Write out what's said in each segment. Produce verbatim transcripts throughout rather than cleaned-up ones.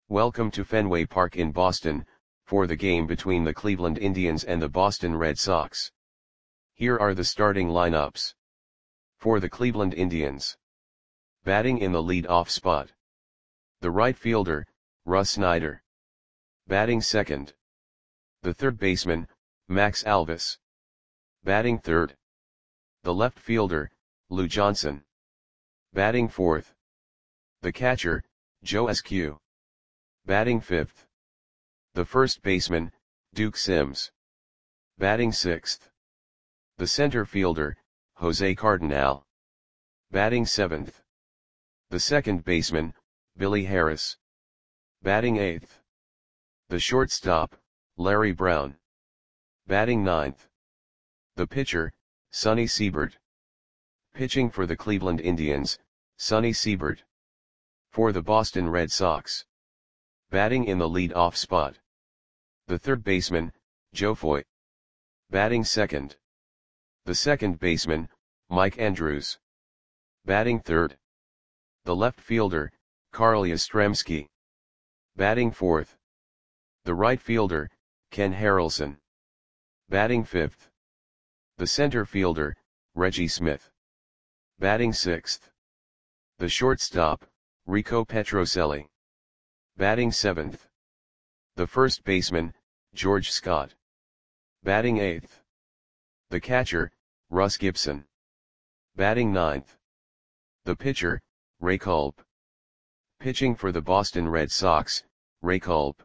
Welcome to Fenway Park in Boston, for the game between the Cleveland Indians and the Boston Red Sox. Here are the starting lineups. For the Cleveland Indians. Batting in the lead-off spot. The right fielder, Russ Snyder. Batting second. The third baseman, Max Alvis. Batting third. The left fielder, Lou Johnson. Batting fourth. The catcher, Joe Eskew. Batting fifth. The first baseman, Duke Sims. Batting sixth. The center fielder, Jose Cardinal. Batting seventh. The second baseman, Billy Harris. Batting eighth. The shortstop, Larry Brown. Batting ninth. The pitcher, Sonny Siebert. Pitching for the Cleveland Indians, Sonny Siebert. For the Boston Red Sox. Batting in the lead-off spot. The third baseman, Joe Foy. Batting second. The second baseman, Mike Andrews. Batting third. The left fielder, Carl Yastrzemski. Batting fourth. The right fielder, Ken Harrelson. Batting fifth. The center fielder, Reggie Smith. Batting sixth. The shortstop, Rico Petrocelli. Batting seventh. The first baseman, George Scott. Batting eighth. The catcher, Russ Gibson. Batting ninth. The pitcher, Ray Culp. Pitching for the Boston Red Sox, Ray Culp.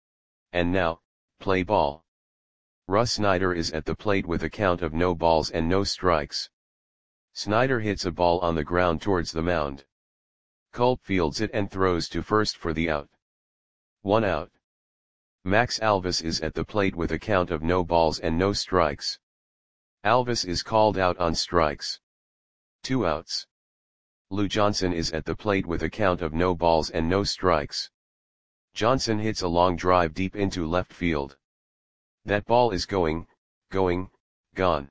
And now, play ball. Russ Snyder is at the plate with a count of no balls and no strikes. Snyder hits a ball on the ground towards the mound. Culp fields it and throws to first for the out. One out. Max Alvis is at the plate with a count of no balls and no strikes. Alvis is called out on strikes. Two outs. Lou Johnson is at the plate with a count of no balls and no strikes. Johnson hits a long drive deep into left field. That ball is going, going, gone.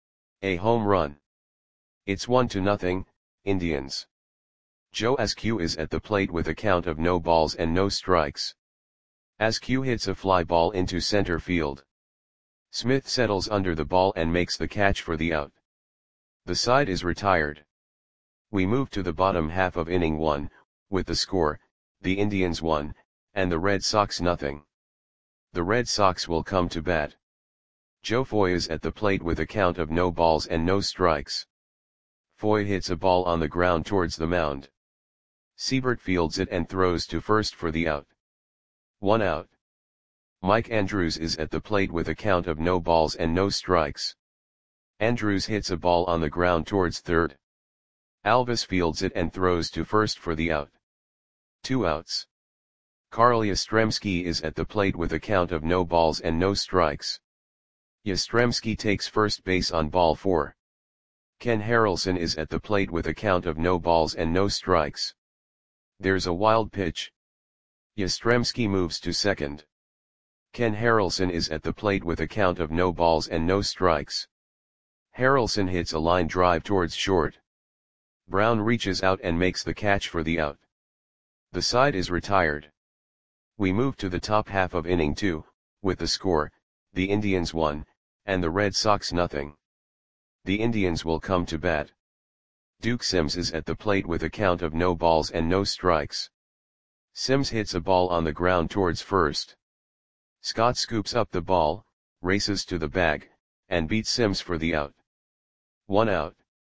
A home run. It's one to nothing, Indians. Joe Eskew is at the plate with a count of no balls and no strikes. Eskew hits a fly ball into center field. Smith settles under the ball and makes the catch for the out. The side is retired. We move to the bottom half of inning one, with the score, the Indians one, and the Red Sox nothing. The Red Sox will come to bat. Joe Foy is at the plate with a count of no balls and no strikes. Foy hits a ball on the ground towards the mound. Siebert fields it and throws to first for the out. One out. Mike Andrews is at the plate with a count of no balls and no strikes. Andrews hits a ball on the ground towards third. Alvis fields it and throws to first for the out. Two outs. Carl Yastrzemski is at the plate with a count of no balls and no strikes. Yastrzemski takes first base on ball four. Ken Harrelson is at the plate with a count of no balls and no strikes. There's a wild pitch. Yastrzemski moves to second. Ken Harrelson is at the plate with a count of no balls and no strikes. Harrelson hits a line drive towards short. Brown reaches out and makes the catch for the out. The side is retired. We move to the top half of inning two, with the score, the Indians one, and the Red Sox nothing. The Indians will come to bat. Duke Sims is at the plate with a count of no balls and no strikes. Sims hits a ball on the ground towards first. Scott scoops up the ball, races to the bag, and beats Sims for the out. One out.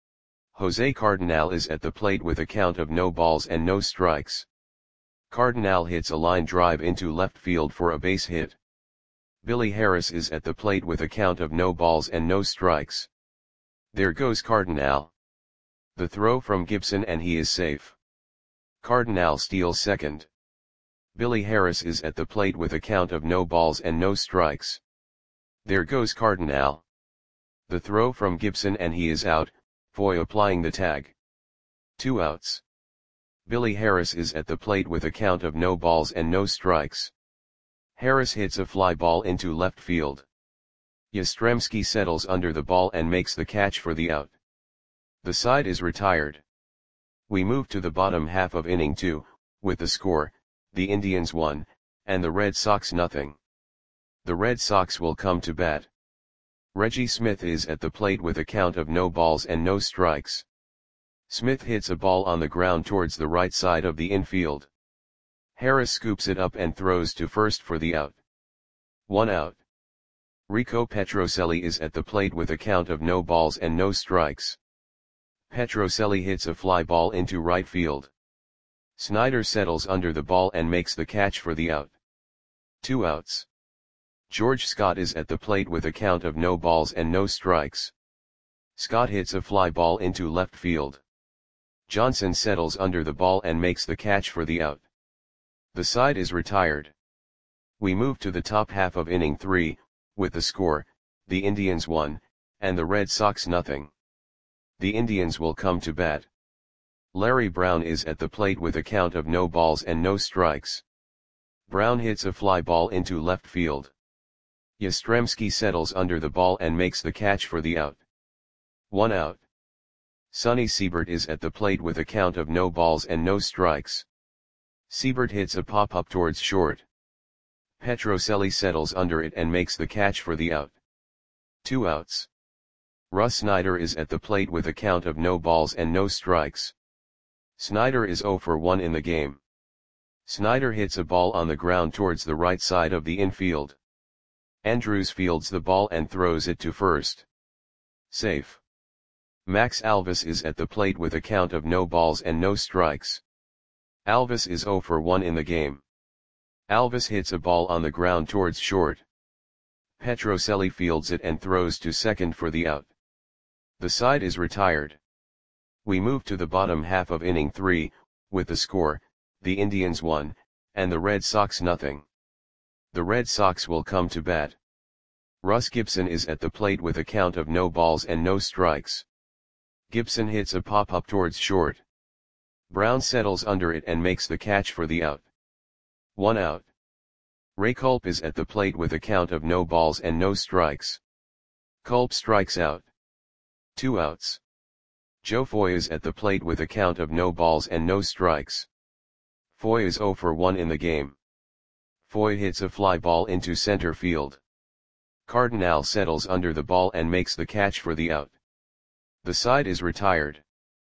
Jose Cardinal is at the plate with a count of no balls and no strikes. Cardinal hits a line drive into left field for a base hit. Billy Harris is at the plate with a count of no balls and no strikes. There goes Cardinal. The throw from Gibson and he is safe. Cardinal steals second. Billy Harris is at the plate with a count of no balls and no strikes. There goes Cardinal. The throw from Gibson and he is out, Foy applying the tag. Two outs. Billy Harris is at the plate with a count of no balls and no strikes. Harris hits a fly ball into left field. Yastrzemski settles under the ball and makes the catch for the out. The side is retired. We move to the bottom half of inning two, with the score, the Indians one, and the Red Sox nothing. The Red Sox will come to bat. Reggie Smith is at the plate with a count of no balls and no strikes. Smith hits a ball on the ground towards the right side of the infield. Harris scoops it up and throws to first for the out. One out. Rico Petrocelli is at the plate with a count of no balls and no strikes. Petrocelli hits a fly ball into right field. Snyder settles under the ball and makes the catch for the out. Two outs. George Scott is at the plate with a count of no balls and no strikes. Scott hits a fly ball into left field. Johnson settles under the ball and makes the catch for the out. The side is retired. We move to the top half of inning three, with the score, the Indians one, and the Red Sox nothing. The Indians will come to bat. Larry Brown is at the plate with a count of no balls and no strikes. Brown hits a fly ball into left field. Yastrzemski settles under the ball and makes the catch for the out. One out. Sonny Siebert is at the plate with a count of no balls and no strikes. Siebert hits a pop-up towards short. Petrocelli settles under it and makes the catch for the out. Two outs. Russ Snyder is at the plate with a count of no balls and no strikes. Snyder is zero for one in the game. Snyder hits a ball on the ground towards the right side of the infield. Andrews fields the ball and throws it to first. Safe. Max Alvis is at the plate with a count of no balls and no strikes. Alvis is zero for one in the game. Alvis hits a ball on the ground towards short. Petrocelli fields it and throws to second for the out. The side is retired. We move to the bottom half of inning three, with the score, the Indians one, and the Red Sox nothing. The Red Sox will come to bat. Russ Gibson is at the plate with a count of no balls and no strikes. Gibson hits a pop-up towards short. Brown settles under it and makes the catch for the out. One out. Ray Culp is at the plate with a count of no balls and no strikes. Culp strikes out. Two outs. Joe Foy is at the plate with a count of no balls and no strikes. Foy is zero for one in the game. Foy hits a fly ball into center field. Cardinal settles under the ball and makes the catch for the out. The side is retired.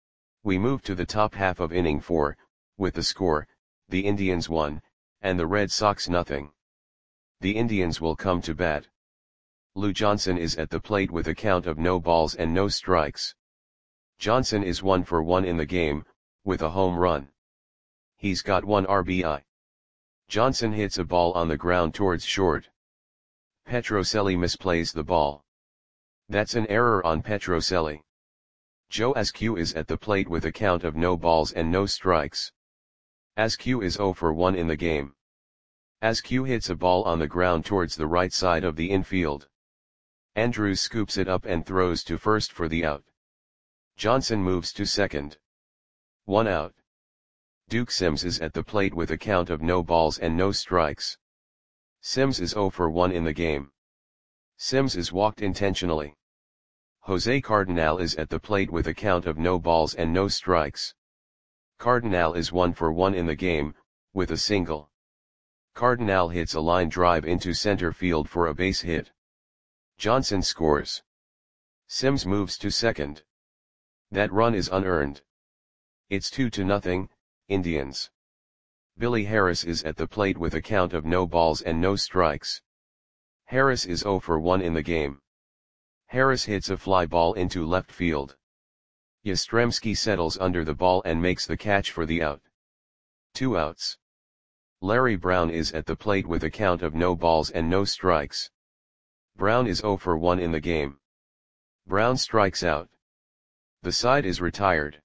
We move to the top half of inning four, with the score, the Indians one, and the Red Sox nothing. The Indians will come to bat. Lou Johnson is at the plate with a count of no balls and no strikes. Johnson is one for one in the game, with a home run. He's got one R B I. Johnson hits a ball on the ground towards short. Petrocelli misplays the ball. That's an error on Petrocelli. Joe Askew is at the plate with a count of no balls and no strikes. Askew is zero for one in the game. Askew hits a ball on the ground towards the right side of the infield. Andrews scoops it up and throws to first for the out. Johnson moves to second. One out. Duke Sims is at the plate with a count of no balls and no strikes. Sims is zero for one in the game. Sims is walked intentionally. Jose Cardinal is at the plate with a count of no balls and no strikes. Cardinal is one for one in the game, with a single. Cardinal hits a line drive into center field for a base hit. Johnson scores. Sims moves to second. That run is unearned. It's two to nothing, Indians. Billy Harris is at the plate with a count of no balls and no strikes. Harris is zero for one in the game. Harris hits a fly ball into left field. Yastrzemski settles under the ball and makes the catch for the out. Two outs. Larry Brown is at the plate with a count of no balls and no strikes. Brown is zero for one in the game. Brown strikes out. The side is retired.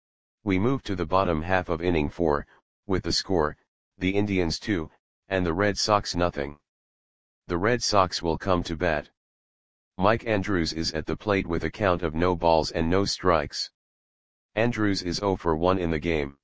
We move to the bottom half of inning four, with the score, the Indians two, and the Red Sox nothing. The Red Sox will come to bat. Mike Andrews is at the plate with a count of no balls and no strikes. Andrews is zero for one in the game.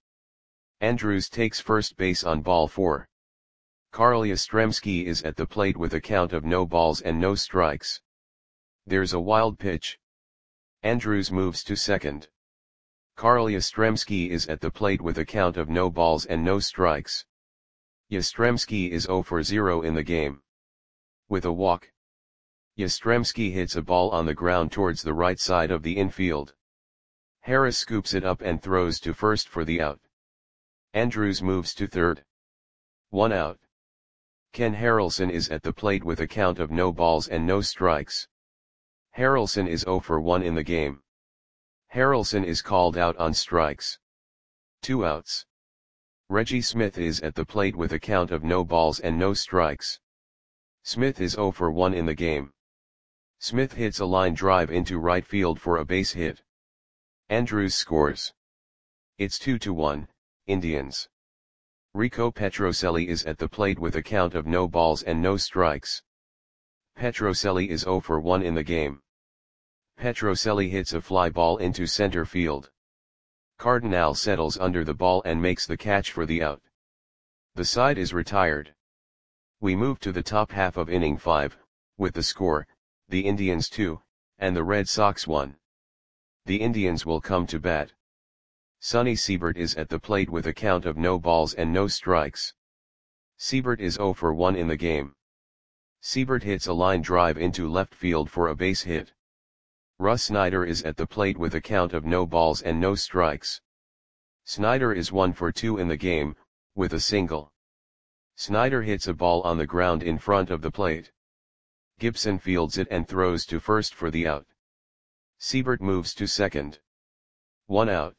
Andrews takes first base on ball four. Carl Yastrzemski is at the plate with a count of no balls and no strikes. There's a wild pitch. Andrews moves to second. Carl Yastrzemski is at the plate with a count of no balls and no strikes. Yastrzemski is zero for zero in the game. With a walk, Yastrzemski hits a ball on the ground towards the right side of the infield. Harris scoops it up and throws to first for the out. Andrews moves to third. One out. Ken Harrelson is at the plate with a count of no balls and no strikes. Harrelson is zero for one in the game. Harrelson is called out on strikes. Two outs. Reggie Smith is at the plate with a count of no balls and no strikes. Smith is zero for one in the game. Smith hits a line drive into right field for a base hit. Andrews scores. It's two to one, Indians. Rico Petrocelli is at the plate with a count of no balls and no strikes. Petrocelli is zero for one in the game. Petrocelli hits a fly ball into center field. Cardinal settles under the ball and makes the catch for the out. The side is retired. We move to the top half of inning five, with the score, the Indians two, and the Red Sox one. The Indians will come to bat. Sonny Siebert is at the plate with a count of no balls and no strikes. Siebert is zero for one in the game. Siebert hits a line drive into left field for a base hit. Russ Snyder is at the plate with a count of no balls and no strikes. Snyder is one for two in the game, with a single. Snyder hits a ball on the ground in front of the plate. Gibson fields it and throws to first for the out. Siebert moves to second. One out.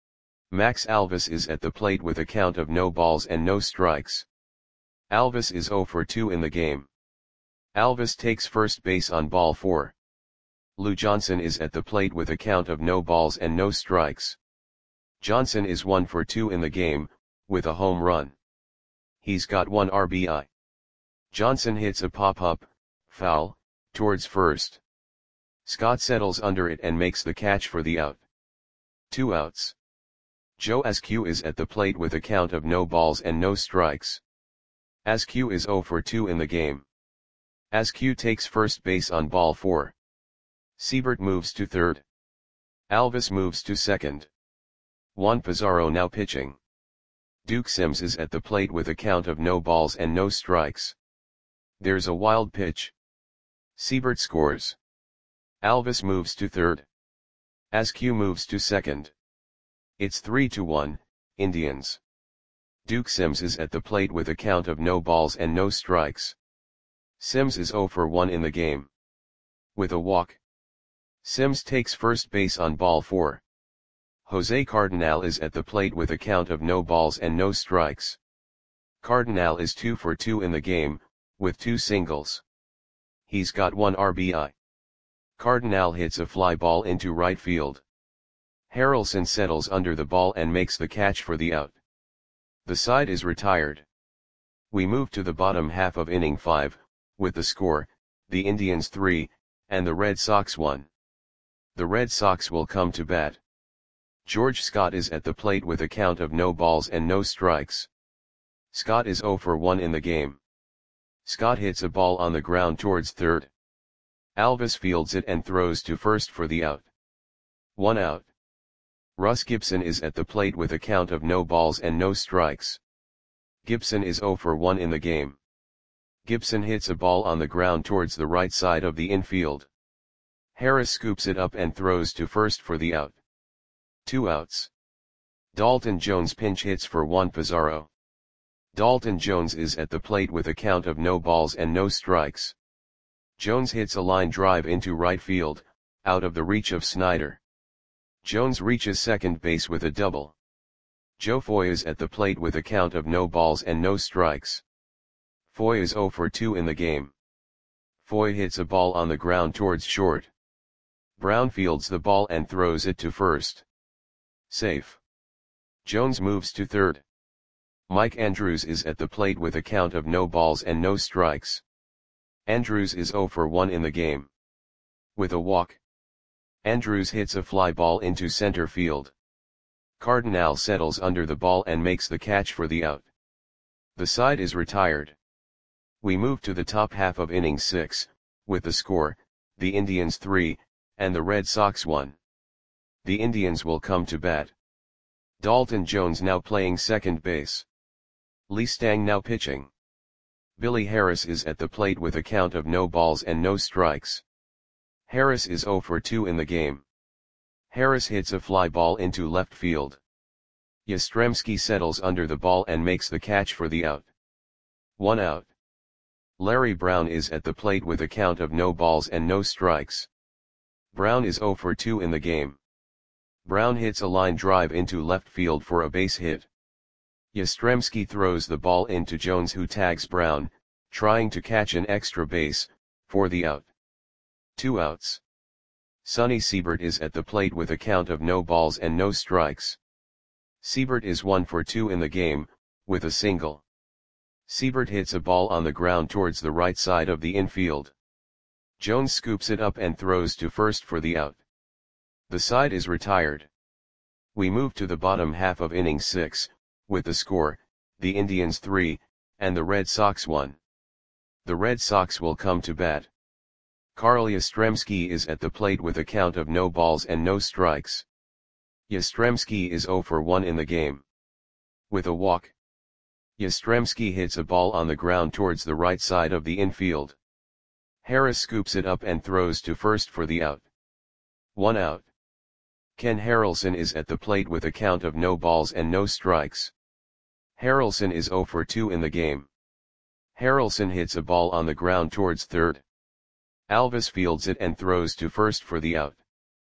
Max Alvis is at the plate with a count of no balls and no strikes. Alvis is zero for two in the game. Alvis takes first base on ball four. Lou Johnson is at the plate with a count of no balls and no strikes. Johnson is one for two in the game, with a home run. He's got one R B I. Johnson hits a pop-up, foul, towards first. Scott settles under it and makes the catch for the out. Two outs. Joe Askew is at the plate with a count of no balls and no strikes. Askew is zero for two in the game. Askew takes first base on ball four. Siebert moves to third. Alvis moves to second. Juan Pizarro now pitching. Duke Sims is at the plate with a count of no balls and no strikes. There's a wild pitch. Siebert scores. Alvis moves to third. Askew moves to second. It's three to one, Indians. Duke Sims is at the plate with a count of no balls and no strikes. Sims is zero for one in the game. With a walk, Sims takes first base on ball four. Jose Cardinal is at the plate with a count of no balls and no strikes. Cardinal is two for two in the game, with two singles. He's got one R B I. Cardinal hits a fly ball into right field. Harrelson settles under the ball and makes the catch for the out. The side is retired. We move to the bottom half of inning five, with the score, the Indians three, and the Red Sox one. The Red Sox will come to bat. George Scott is at the plate with a count of no balls and no strikes. Scott is zero for one in the game. Scott hits a ball on the ground towards third. Alvis fields it and throws to first for the out. One out. Russ Gibson is at the plate with a count of no balls and no strikes. Gibson is zero for one in the game. Gibson hits a ball on the ground towards the right side of the infield. Harris scoops it up and throws to first for the out. Two outs. Dalton Jones pinch hits for Juan Pizarro. Dalton Jones is at the plate with a count of no balls and no strikes. Jones hits a line drive into right field, out of the reach of Snyder. Jones reaches second base with a double. Joe Foy is at the plate with a count of no balls and no strikes. Foy is zero for two in the game. Foy hits a ball on the ground towards short. Brown fields the ball and throws it to first. Safe. Jones moves to third. Mike Andrews is at the plate with a count of no balls and no strikes. Andrews is zero for one in the game. With a walk, Andrews hits a fly ball into center field. Cardinal settles under the ball and makes the catch for the out. The side is retired. We move to the top half of inning six, with the score, the Indians three, and the Red Sox one. The Indians will come to bat. Dalton Jones now playing second base. Lee Stang now pitching. Billy Harris is at the plate with a count of no balls and no strikes. Harris is oh for two in the game. Harris hits a fly ball into left field. Yastrzemski settles under the ball and makes the catch for the out. One out. Larry Brown is at the plate with a count of no balls and no strikes. Brown is oh for two in the game. Brown hits a line drive into left field for a base hit. Yastrzemski throws the ball into Jones, who tags Brown, trying to catch an extra base, for the out. Two outs. Sonny Siebert is at the plate with a count of no balls and no strikes. Siebert is one for two in the game, with a single. Siebert hits a ball on the ground towards the right side of the infield. Jones scoops it up and throws to first for the out. The side is retired. We move to the bottom half of inning six, with the score, the Indians three, and the Red Sox one. The Red Sox will come to bat. Carl Yastrzemski is at the plate with a count of no balls and no strikes. Yastrzemski is oh for one in the game. With a walk. Yastrzemski hits a ball on the ground towards the right side of the infield. Harris scoops it up and throws to first for the out. One out. Ken Harrelson is at the plate with a count of no balls and no strikes. Harrelson is oh for two in the game. Harrelson hits a ball on the ground towards third. Alvis fields it and throws to first for the out.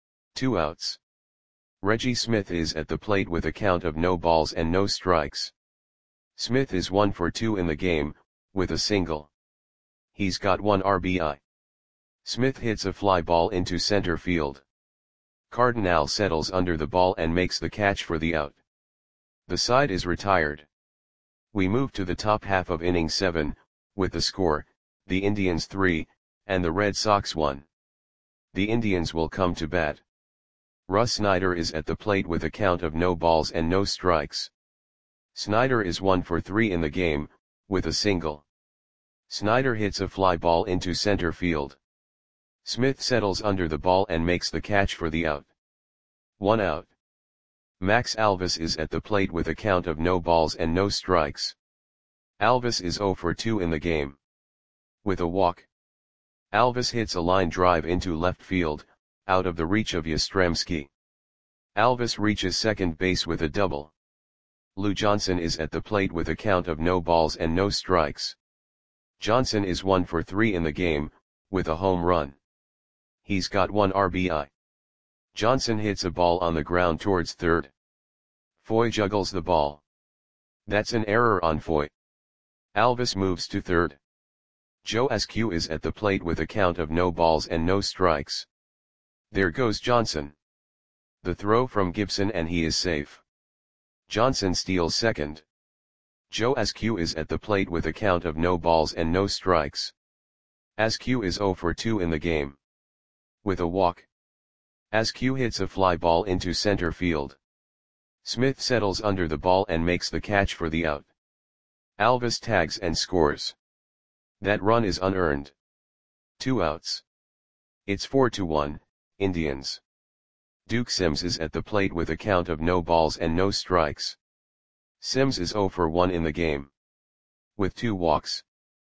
Two outs. Reggie Smith is at the plate with a count of no balls and no strikes. Smith is one for two in the game, with a single. He's got one R B I. Smith hits a fly ball into center field. Cardinal settles under the ball and makes the catch for the out. The side is retired. We move to the top half of inning seven, with the score, the Indians three, and the Red Sox one. The Indians will come to bat. Russ Snyder is at the plate with a count of no balls and no strikes. Snyder is one for three in the game, with a single. Snyder hits a fly ball into center field. Smith settles under the ball and makes the catch for the out. One out. Max Alvis is at the plate with a count of no balls and no strikes. Alvis is oh for two in the game. With a walk. Alvis hits a line drive into left field, out of the reach of Yastrzemski. Alvis reaches second base with a double. Lou Johnson is at the plate with a count of no balls and no strikes. Johnson is one for three in the game, with a home run. He's got one R B I. Johnson hits a ball on the ground towards third. Foy juggles the ball. That's an error on Foy. Alvis moves to third. Joe Askew is at the plate with a count of no balls and no strikes. There goes Johnson. The throw from Gibson and he is safe. Johnson steals second. Joe Askew is at the plate with a count of no balls and no strikes. Askew is oh for two in the game. With a walk. Askew hits a fly ball into center field. Smith settles under the ball and makes the catch for the out. Alvis tags and scores. That run is unearned. Two outs. It's four to one, Indians. Duke Sims is at the plate with a count of no balls and no strikes. Sims is oh for one in the game. With two walks.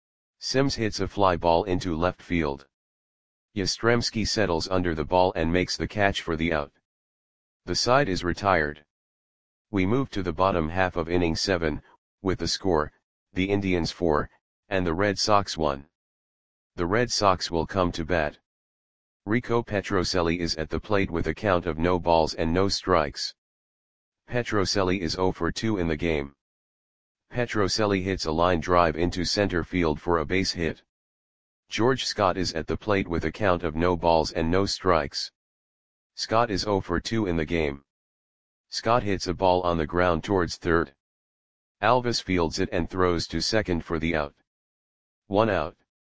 Sims hits a fly ball into left field. Yastrzemski settles under the ball and makes the catch for the out. The side is retired. We move to the bottom half of inning seven, with the score, the Indians four, and the Red Sox one. The Red Sox will come to bat. Rico Petrocelli is at the plate with a count of no balls and no strikes. Petrocelli is oh for two in the game. Petrocelli hits a line drive into center field for a base hit. George Scott is at the plate with a count of no balls and no strikes. Scott is oh for two in the game. Scott hits a ball on the ground towards third. Alvis fields it and throws to second for the out. One out.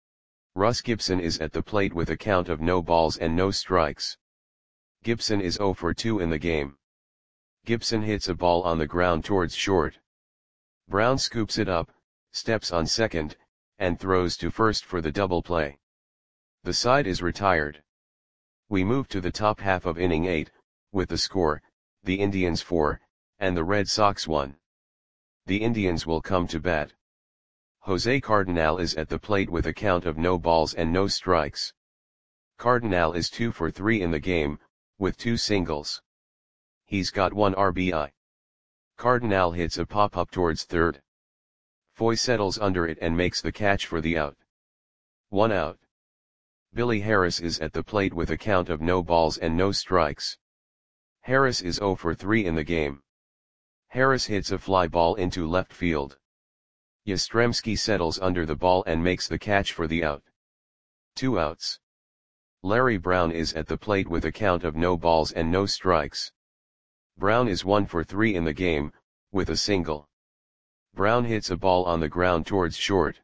Russ Gibson is at the plate with a count of no balls and no strikes. Gibson is oh for two in the game. Gibson hits a ball on the ground towards short. Brown scoops it up, steps on second, and throws to first for the double play. The side is retired. We move to the top half of inning eight, with the score, the Indians four, and the Red Sox one. The Indians will come to bat. Jose Cardenal is at the plate with a count of no balls and no strikes. Cardenal is two for three in the game, with two singles. He's got one R B I. Cardenal hits a pop-up towards third. Foy settles under it and makes the catch for the out. One out. Billy Harris is at the plate with a count of no balls and no strikes. Harris is zero for three in the game. Harris hits a fly ball into left field. Yastrzemski settles under the ball and makes the catch for the out. Two outs. Larry Brown is at the plate with a count of no balls and no strikes. Brown is one for three in the game, with a single. Brown hits a ball on the ground towards short.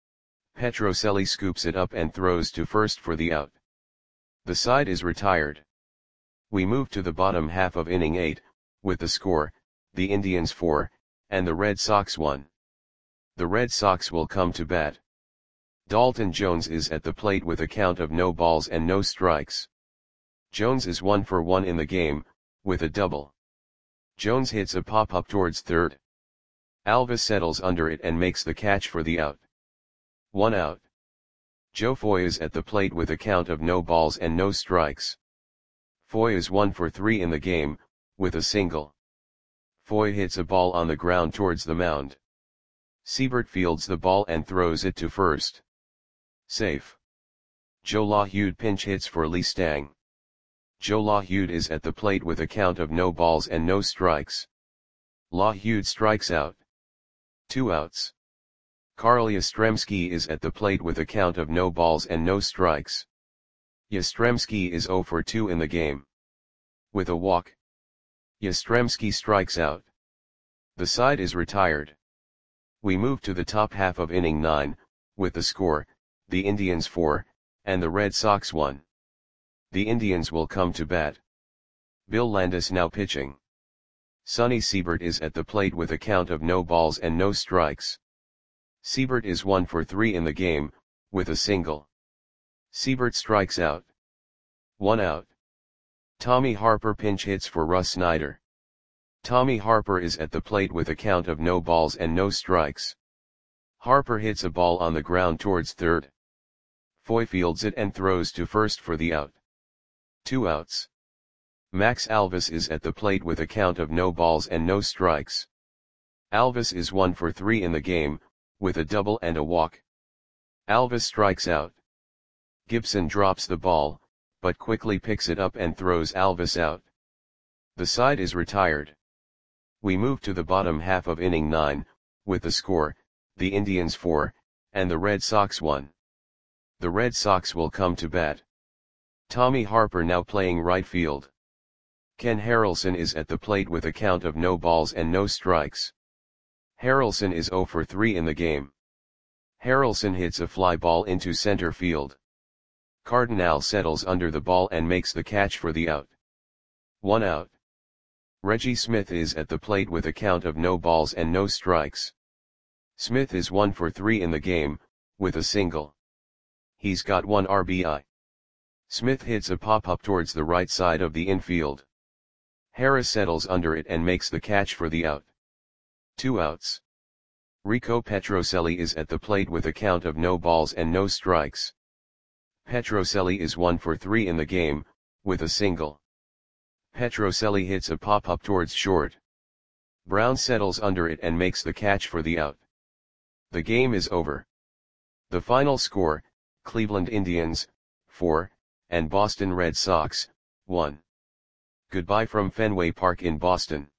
Petrocelli scoops it up and throws to first for the out. The side is retired. We move to the bottom half of inning eight, with the score, the Indians four, and the Red Sox one. The Red Sox will come to bat. Dalton Jones is at the plate with a count of no balls and no strikes. Jones is one for one in the game, with a double. Jones hits a pop-up towards third. Alvis settles under it and makes the catch for the out. One out. Joe Foy is at the plate with a count of no balls and no strikes. Foy is one for three in the game, with a single. Foy hits a ball on the ground towards the mound. Siebert fields the ball and throws it to first. Safe. Joe LaHude pinch hits for Lee Stang. Joe LaHude is at the plate with a count of no balls and no strikes. LaHude strikes out. Two outs. Carl Yastrzemski is at the plate with a count of no balls and no strikes. Yastrzemski is zero for two in the game. With a walk. Yastrzemski strikes out. The side is retired. We move to the top half of inning nine, with the score, the Indians four, and the Red Sox one. The Indians will come to bat. Bill Landis now pitching. Sonny Siebert is at the plate with a count of no balls and no strikes. Siebert is one for three in the game, with a single. Siebert strikes out. One out. Tommy Harper pinch hits for Russ Snyder. Tommy Harper is at the plate with a count of no balls and no strikes. Harper hits a ball on the ground towards third. Foy fields it and throws to first for the out. Two outs. Max Alvis is at the plate with a count of no balls and no strikes. Alvis is one for three in the game, with a double and a walk. Alvis strikes out. Gibson drops the ball, but quickly picks it up and throws Alvis out. The side is retired. We move to the bottom half of inning nine, with the score, the Indians four, and the Red Sox one. The Red Sox will come to bat. Tommy Harper now playing right field. Ken Harrelson is at the plate with a count of no balls and no strikes. Harrelson is zero for three in the game. Harrelson hits a fly ball into center field. Cardenal settles under the ball and makes the catch for the out. One out. Reggie Smith is at the plate with a count of no balls and no strikes. Smith is one for three in the game, with a single. He's got one R B I. Smith hits a pop-up towards the right side of the infield. Harris settles under it and makes the catch for the out. Two outs. Rico Petrocelli is at the plate with a count of no balls and no strikes. Petrocelli is one for three in the game, with a single. Petrocelli hits a pop-up towards short. Brown settles under it and makes the catch for the out. The game is over. The final score, Cleveland Indians, four, and Boston Red Sox, one. Goodbye from Fenway Park in Boston.